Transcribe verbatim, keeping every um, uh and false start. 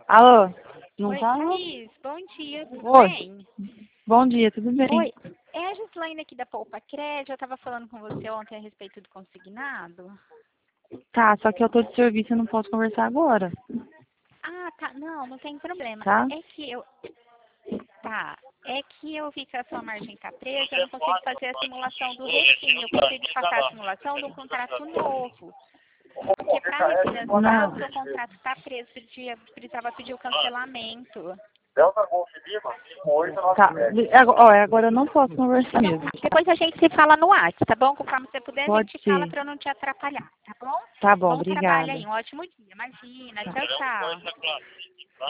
Alô? Não Oi, tá, não? Thaís, bom dia, tudo Oi. bem? Bom dia, tudo bem? Oi, é a Gislaine aqui da Poupa Crédito, eu estava falando com você ontem a respeito do consignado. Tá, só que eu tô de serviço e não posso conversar agora, Ah, tá, não, não tem problema. tá? É que eu, tá, é que eu vi que a sua margem está presa, eu não consigo fazer a simulação do refim, eu consigo passar a simulação de um contrato novo. Porque para refinanciar, Não. o seu contrato está preso, pedia, precisava pedir o cancelamento. Tá, agora, ó, agora eu não posso conversar mesmo. Depois a gente se fala no WhatsApp, tá bom? Conforme você puder, a Pode gente fala ser. para eu não te atrapalhar, tá bom? Tá bom, Bom trabalho obrigada. aí, um ótimo dia. Imagina, Tá. tchau, tchau.